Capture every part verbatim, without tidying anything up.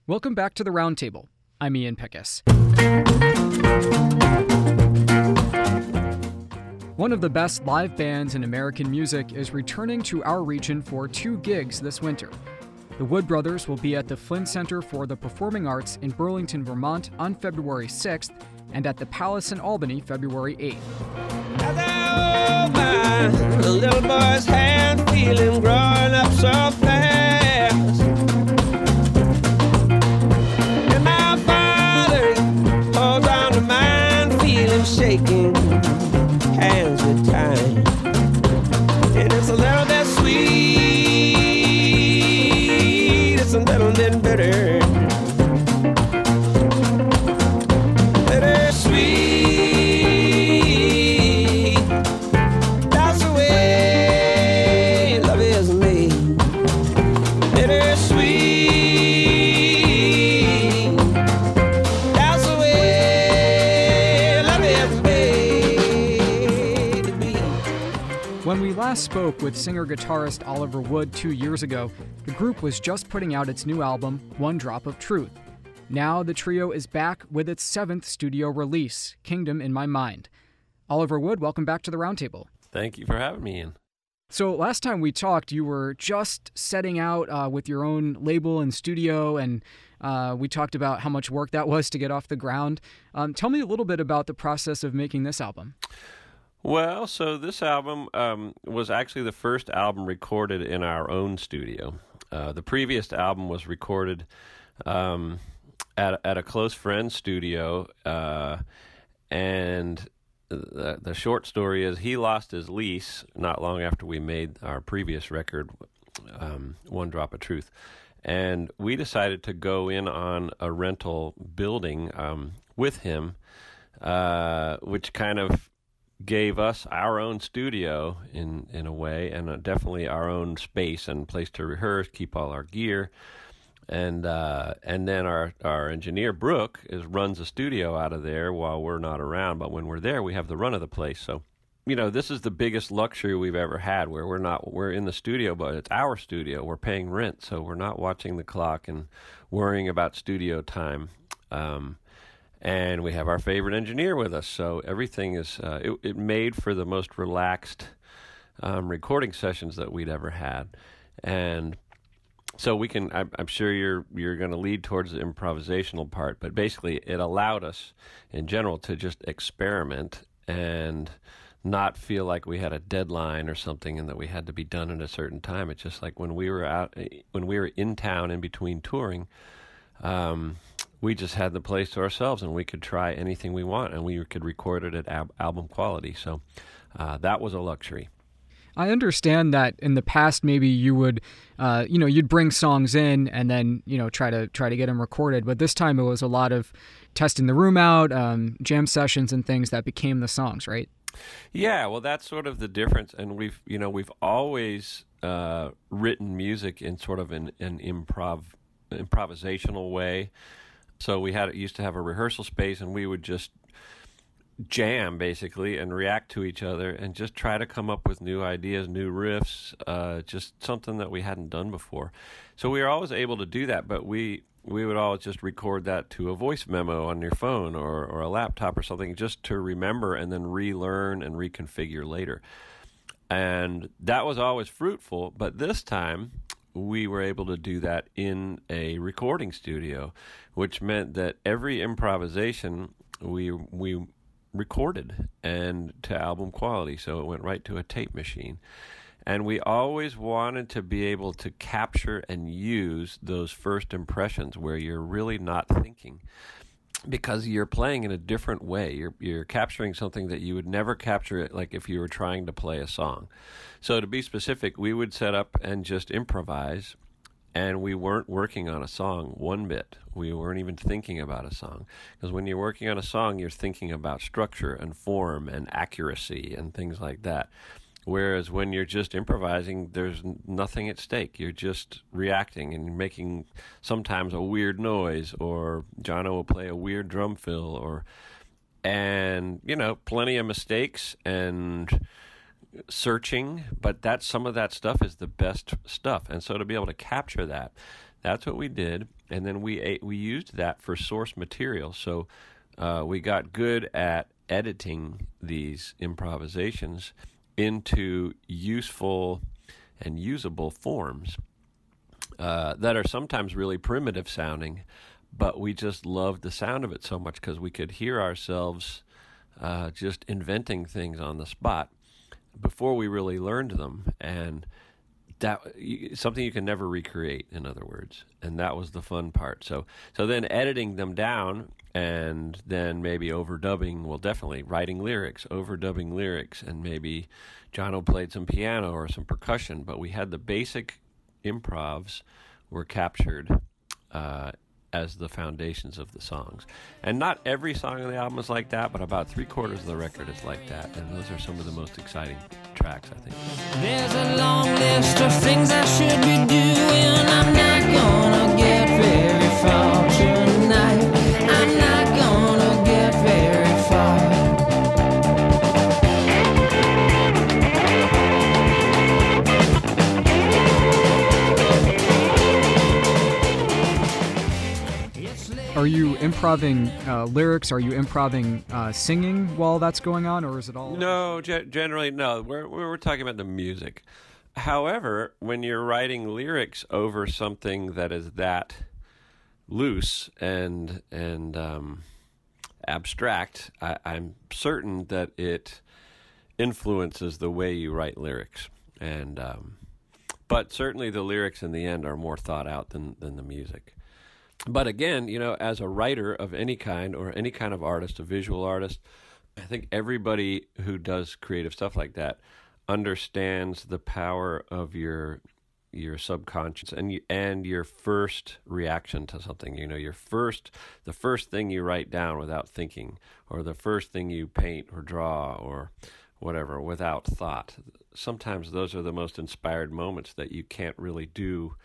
Welcome back to the Roundtable. I'm Ian Pickus. One of the best live bands in American music is returning to our region for two gigs this winter. The Wood Brothers will be at the Flynn Center for the Performing Arts in Burlington, Vermont on February sixth and at the Palace in Albany February eighth. The little boy's hand feeling growing up so fast. And my father holds on to mine, feeling shaking hands with time. And it's a little bit sweet, it's a little bit bitter. When we last spoke with singer-guitarist Oliver Wood two years ago, the group was just putting out its new album, One Drop of Truth. Now the trio is back with its seventh studio release, Kingdom in My Mind. Oliver Wood, welcome back to the Roundtable. Thank you for having me, Ian. So last time we talked, you were just setting out uh, with your own label and studio, and uh, we talked about how much work that was to get off the ground. Um, tell me a little bit about the process of making this album. Well, so this album um, was actually the first album recorded in our own studio. Uh, the previous album was recorded um, at at a close friend's studio, uh, and the, the short story is he lost his lease not long after we made our previous record, um, One Drop of Truth, and we decided to go in on a rental building um, with him, uh, which kind of gave us our own studio in in a way, and uh, definitely our own space and place to rehearse, keep all our gear, and uh, and then our our engineer Brooke is runs the studio out of there while we're not around. But when we're there, we have the run of the place. So, you know, this is the biggest luxury we've ever had, where we're not we're in the studio, but it's our studio. We're paying rent, so we're not watching the clock and worrying about studio time. Um, And we have our favorite engineer with us, so everything is uh, it, it made for the most relaxed um, recording sessions that we'd ever had, and so we can. I'm, I'm sure you're you're going to lead towards the improvisational part, but basically, it allowed us, in general, to just experiment and not feel like we had a deadline or something, and that we had to be done at a certain time. It's just like when we were out, when we were in town in between touring. Um, we just had the place to ourselves, and we could try anything we want, and we could record it at ab- album quality. So uh, that was a luxury. I understand that in the past, maybe you would, uh, you know, you'd bring songs in and then, you know, try to try to get them recorded. But this time it was a lot of testing the room out, um, jam sessions and things that became the songs, right? Yeah, well, that's sort of the difference. And we've, you know, we've always uh, written music in sort of an, an improv, improvisational way. So we had used to have a rehearsal space, and we would just jam basically and react to each other and just try to come up with new ideas, new riffs, uh, just something that we hadn't done before. So we were always able to do that, but we we would always just record that to a voice memo on your phone or, or a laptop or something, just to remember and then relearn and reconfigure later. And that was always fruitful, but this time we were able to do that in a recording studio, which meant that every improvisation we we recorded and to album quality, so it went right to a tape machine. And we always wanted to be able to capture and use those first impressions where you're really not thinking, because you're playing in a different way. You're you're capturing something that you would never capture it, like if you were trying to play a song. So to be specific, we would set up and just improvise, and we weren't working on a song one bit. We weren't even thinking about a song, because when you're working on a song, you're thinking about structure and form and accuracy and things like that. Whereas when you're just improvising, there's nothing at stake. You're just reacting and making sometimes a weird noise, or Jono will play a weird drum fill, or and you know, plenty of mistakes and searching, but that some of that stuff is the best stuff. And so to be able to capture that, That's what we did, and then we we used that for source material. So uh, we got good at editing these improvisations into useful and usable forms uh, that are sometimes really primitive sounding, but we just loved the sound of it so much because we could hear ourselves uh, just inventing things on the spot before we really learned them, and that something you can never recreate, in other words, and that was the fun part. So, so then editing them down, and then maybe overdubbing. Well, definitely writing lyrics, overdubbing lyrics, and maybe Jono played some piano or some percussion. But we had the basic improvs were captured uh, as the foundations of the songs. And not every song on the album is like that, but about three quarters of the record is like that. And those are some of the most exciting tracks, I think. There's a long list of things I should be doing. I'm not gonna get very far tonight. I'm not gonna get very far. Are you improving uh, lyrics? Are you improving uh, singing while that's going on, or is it all? No, ge- generally no. We're we're talking about the music. However, when you're writing lyrics over something that is that loose and and um, abstract, I, I'm certain that it influences the way you write lyrics. And um, but certainly the lyrics in the end are more thought out than than the music. But again, you know, as a writer of any kind or any kind of artist, a visual artist, I think everybody who does creative stuff like that understands the power of your your subconscious and you, and your first reaction to something. You know, your first the first thing you write down without thinking, or the first thing you paint or draw or whatever without thought. Sometimes those are the most inspired moments that you can't really do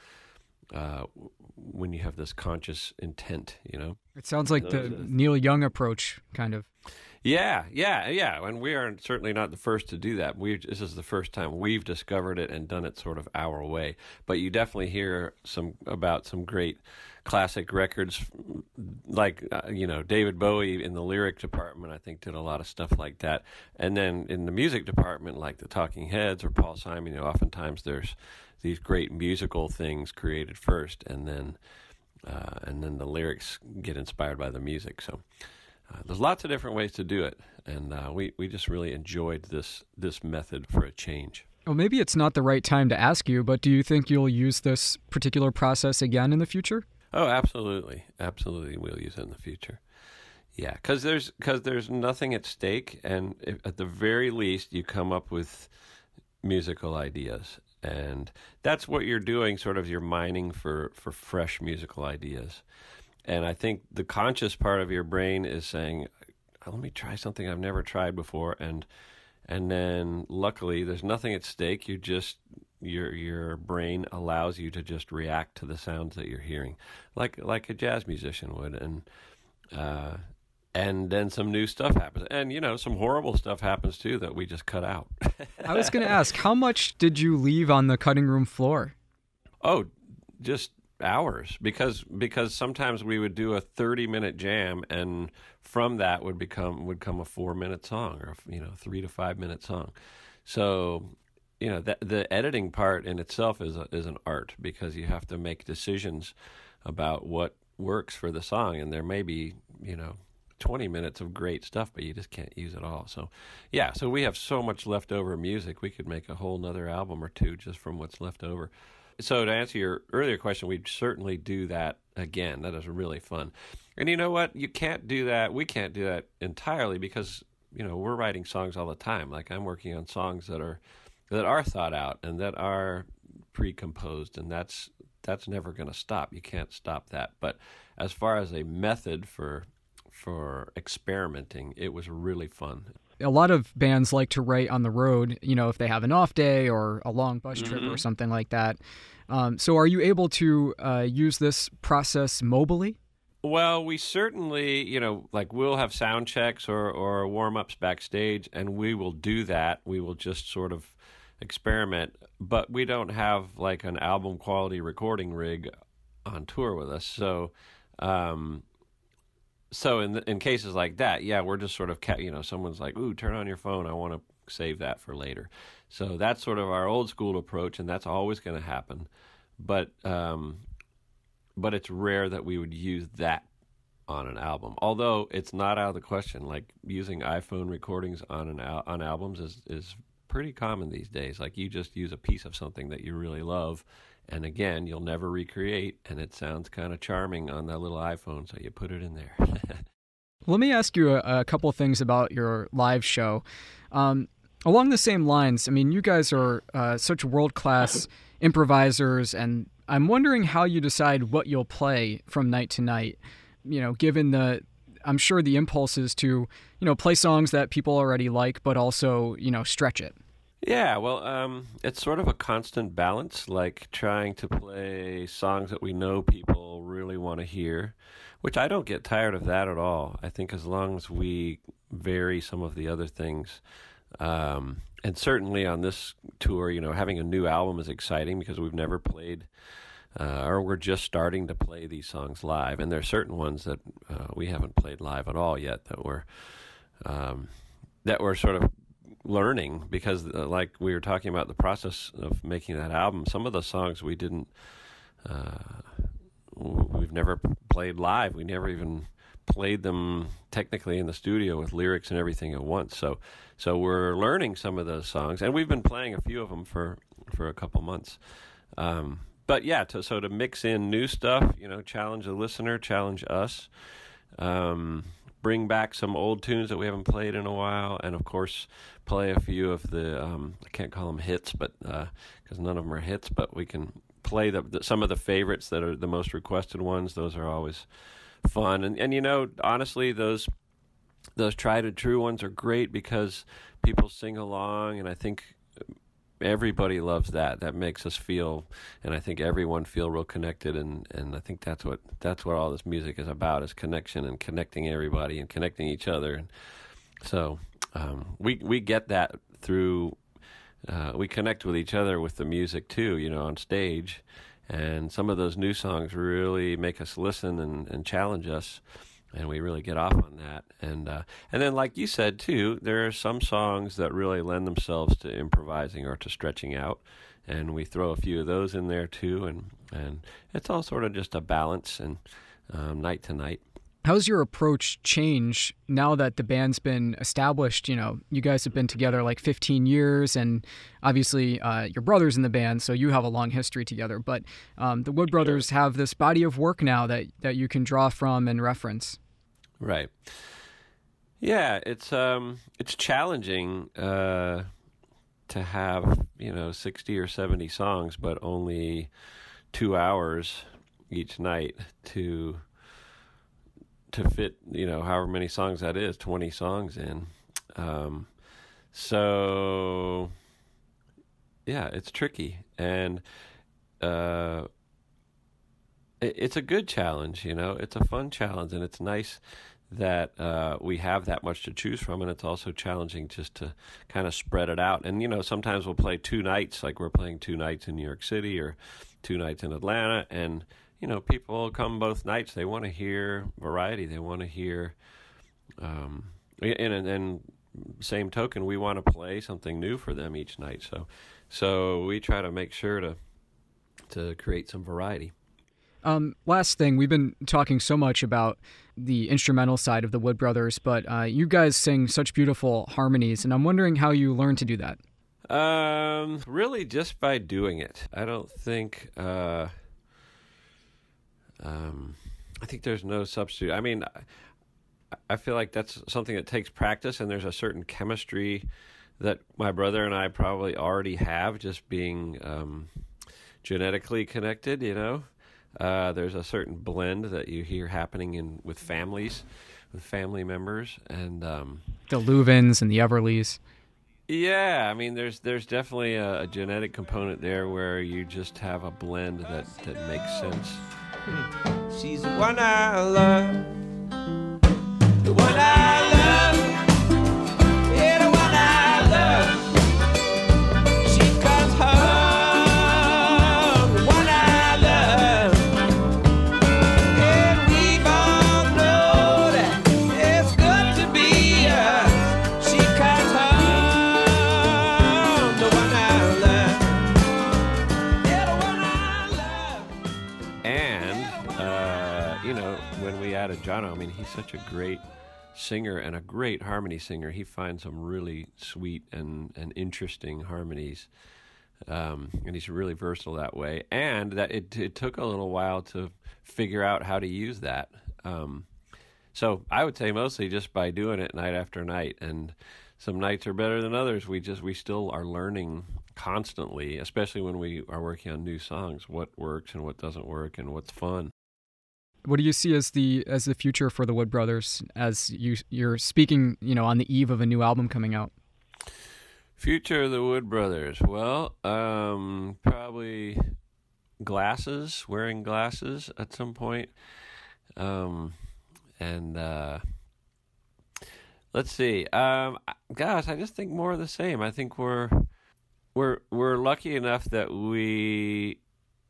Uh, when you have this conscious intent, you know? It sounds like the Neil Young approach, kind of. Yeah, yeah, yeah. And we are certainly not the first to do that. We This is the first time we've discovered it and done it sort of our way. But you definitely hear some about some great classic records, like, uh, you know, David Bowie in the lyric department, I think, did a lot of stuff like that. And then in the music department, like the Talking Heads or Paul Simon, you know, oftentimes there's these great musical things created first, and then uh, and then the lyrics get inspired by the music. So uh, there's lots of different ways to do it, and uh, we we just really enjoyed this this method for a change. Well, maybe it's not the right time to ask you, but do you think you'll use this particular process again in the future? Oh, absolutely, absolutely, we'll use it in the future. Yeah, because there's because there's nothing at stake, and if, at the very least, you come up with musical ideas. And that's what you're doing, sort of you're mining for, for fresh musical ideas. And I think the conscious part of your brain is saying, oh, let me try something I've never tried before. And and then luckily there's nothing at stake. You just your your brain allows you to just react to the sounds that you're hearing, like like a jazz musician would. And uh, and then some new stuff happens. And, you know, some horrible stuff happens, too, that we just cut out. I was going to ask, how much did you leave on the cutting room floor? Oh, just hours. Because because sometimes we would do a thirty-minute jam, and from that would become would come a four-minute song or, you know, three- to five-minute song. So, you know, the, the editing part in itself is a, is an art, because you have to make decisions about what works for the song. And there may be, you know, twenty minutes of great stuff, but you just can't use it all. So, yeah, so we have so much leftover music. We could make a whole nother album or two just from what's left over. So to answer your earlier question, we'd certainly do that again. That is really fun. And you know what? You can't do that. We can't do that entirely because, you know, we're writing songs all the time. Like I'm working on songs that are that are thought out and that are pre-composed, and that's that's never going to stop. You can't stop that. But as far as a method for for experimenting, it was really fun. A lot of bands like to write on the road, you know, if they have an off day or a long bus trip mm-hmm. or something like that. Um, so are you able to uh, use this process mobily? Well, we certainly, you know, like we'll have sound checks or, or warm-ups backstage, and we will do that. We will just sort of experiment, but we don't have like an album quality recording rig on tour with us. So, um, so in in cases like that, yeah, we're just sort of, ca- you know, someone's like, "Ooh, turn on your phone. I want to save that for later." So that's sort of our old school approach, and that's always going to happen. But um, but it's rare that we would use that on an album. Although it's not out of the question. Like using iPhone recordings on an al- on albums is is pretty common these days. Like you just use a piece of something that you really love, and again, you'll never recreate, and it sounds kind of charming on that little iPhone, so you put it in there. Let me ask you a, a couple things about your live show. Um, along the same lines, I mean, you guys are uh, such world-class improvisers, and I'm wondering how you decide what you'll play from night to night. You know, given the, I'm sure the impulse is to, you know, play songs that people already like, but also, you know, stretch it. Yeah, well, um, it's sort of a constant balance, like trying to play songs that we know people really want to hear, which I don't get tired of that at all. I think as long as we vary some of the other things, um, and certainly on this tour, you know, having a new album is exciting because we've never played, uh, or we're just starting to play these songs live, and there are certain ones that uh, we haven't played live at all yet that we're um, that we're sort of learning, because uh, like we were talking about the process of making that album, some of the songs we didn't uh, we've never played live. We never even played them technically in the studio with lyrics and everything at once. So so we're learning some of those songs, and we've been playing a few of them for for a couple months. Um, but yeah, to, so to mix in new stuff, you know, challenge the listener, challenge us, um, bring back some old tunes that we haven't played in a while, and of course play a few of the, um, I can't call them hits, but because uh, none of them are hits, but we can play the, the some of the favorites that are the most requested ones. Those are always fun. And, and you know, honestly, those those tried and true ones are great because people sing along, and I think everybody loves that. That makes us feel, and I think everyone feel real connected, and, and I think that's what that's what all this music is about, is connection and connecting everybody and connecting each other. And so um, we we get that through, uh, we connect with each other with the music too, you know, on stage. And some of those new songs really make us listen and, and challenge us, and we really get off on that. And uh, and then, like you said too, there are some songs that really lend themselves to improvising or to stretching out, and we throw a few of those in there too. And and it's all sort of just a balance, and um, night to night. How's your approach change now that the band's been established? You know, you guys have been together like fifteen years, and obviously uh, your brother's in the band, so you have a long history together. But um, the Wood Brothers have this body of work now that, that you can draw from and reference. Right. Yeah, it's um, it's challenging uh, to have, you know, sixty or seventy songs, but only two hours each night to... to fit, you know, however many songs that is, twenty songs in. Um, so, yeah, it's tricky. And uh, it, it's a good challenge, you know. It's a fun challenge, and it's nice that uh, we have that much to choose from, and it's also challenging just to kind of spread it out. And, you know, sometimes we'll play two nights, like we're playing two nights in New York City or two nights in Atlanta, and you know, people come both nights. They want to hear variety. They want to hear, um, and, and, and same token, we want to play something new for them each night. So, so we try to make sure to to create some variety. Um, last thing, we've been talking so much about the instrumental side of the Wood Brothers, but uh, you guys sing such beautiful harmonies, and I'm wondering how you learned to do that. Um, really, just by doing it. I don't think. Uh, Um, I think there's no substitute. I mean, I feel like that's something that takes practice, and there's a certain chemistry that my brother and I probably already have, just being um, genetically connected, you know. Uh, there's a certain blend that you hear happening in with families, with family members, and um, the Louvins and the Everlys. Yeah, I mean, there's there's definitely a, a genetic component there where you just have a blend that, that makes sense. She's the one I love, the one I love, yeah, the one I love. She comes home, the one I love. you know, when we added Jono, I mean, he's such a great singer and a great harmony singer. He finds some really sweet and, and interesting harmonies, um, and he's really versatile that way. And that it, it took a little while to figure out how to use that. Um, so I would say mostly just by doing it night after night, and some nights are better than others. We just we still are learning constantly, especially when we are working on new songs, what works and what doesn't work and what's fun. What do you see as the as the future for the Wood Brothers as you you're speaking, you know, on the eve of a new album coming out? Future of the Wood Brothers. Well, um, probably glasses, wearing glasses at some point. Um, and uh, let's see. Um, gosh, I just think more of the same. I think we're we're we're lucky enough that we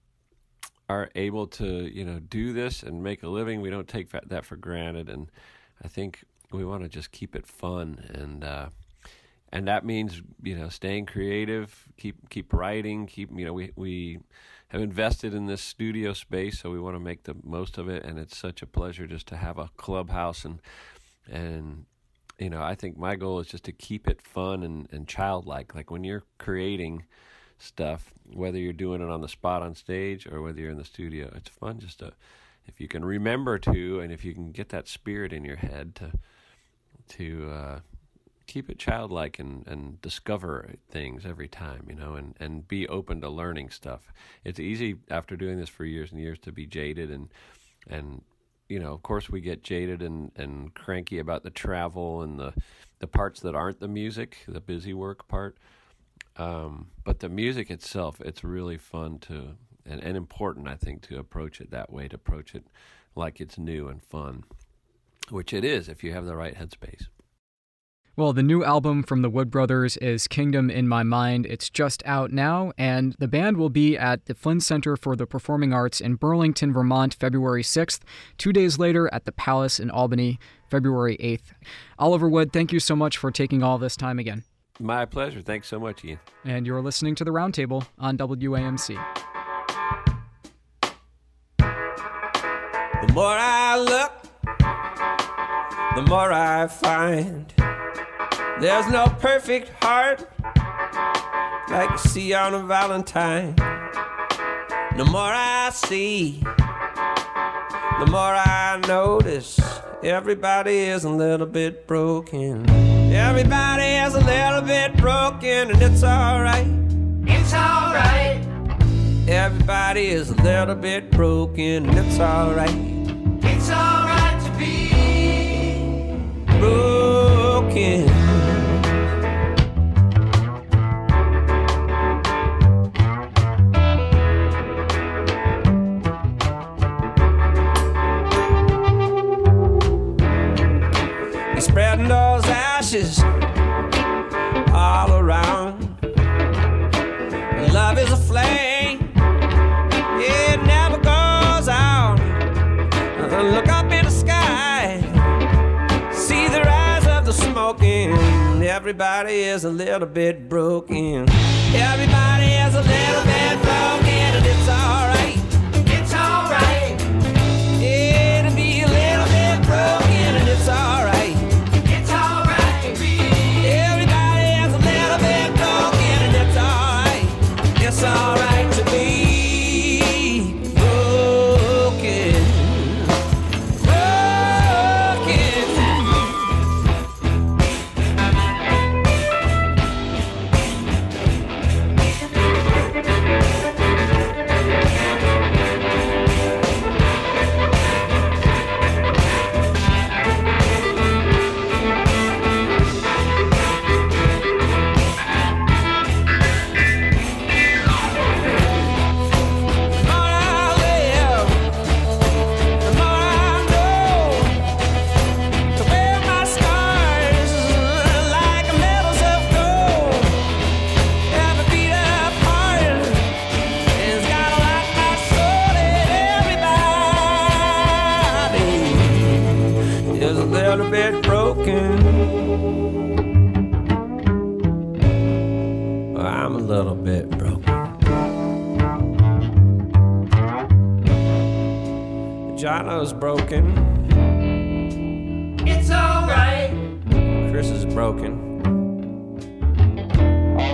are able to, you know, do this and make a living. We don't take that for granted, and I think we want to just keep it fun, and uh, and that means, you know, staying creative, keep keep writing, keep you know we we have invested in this studio space, so we want to make the most of it, and it's such a pleasure just to have a clubhouse, and and you know, I think my goal is just to keep it fun and, and childlike. Like when you're creating stuff, whether you're doing it on the spot on stage or whether you're in the studio, it's fun just to, if you can remember to, and if you can get that spirit in your head to to uh, keep it childlike and, and discover things every time, you know, and, and be open to learning stuff. It's easy after doing this for years and years to be jaded and, and you know, of course we get jaded and, and cranky about the travel and the, the parts that aren't the music, the busy work part. Um, but the music itself, it's really fun to, and, and important, I think, to approach it that way, to approach it like it's new and fun, which it is if you have the right headspace. Well, the new album from the Wood Brothers is Kingdom in My Mind. It's just out now, and the band will be at the Flynn Center for the Performing Arts in Burlington, Vermont, February sixth. Two days later at the Palace in Albany, February eighth. Oliver Wood, thank you so much for taking all this time again. My pleasure. Thanks so much, Ian. And you're listening to The Roundtable on W A M C. The more I look, the more I find there's no perfect heart like you see on a Valentine. The more I see, the more I notice everybody is a little bit broken. Everybody is a little bit broken, and it's alright. It's alright. Everybody is a little bit broken, and it's alright. It's alright to be broken. He's spreading those ashes all around. Love is a flame, it never goes out. Look up in the sky, see the rise of the smoking. Everybody is a little bit broken. Everybody is a little bit broken, and it's alright. It's alright. Yeah, to be a little bit broken, and it's alright. It's alright to be broken, broken. I'm a little bit broken. Jono's broken. It's alright. Chris is broken.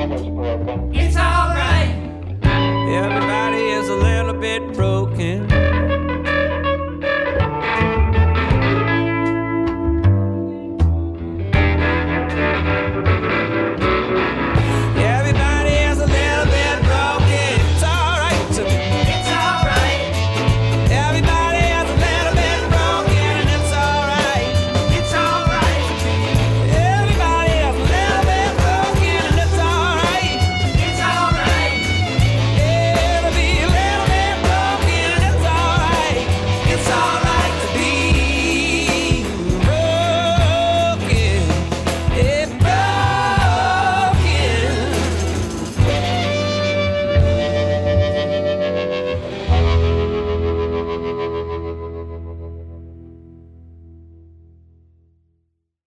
It's alright. Everybody is a little bit broken.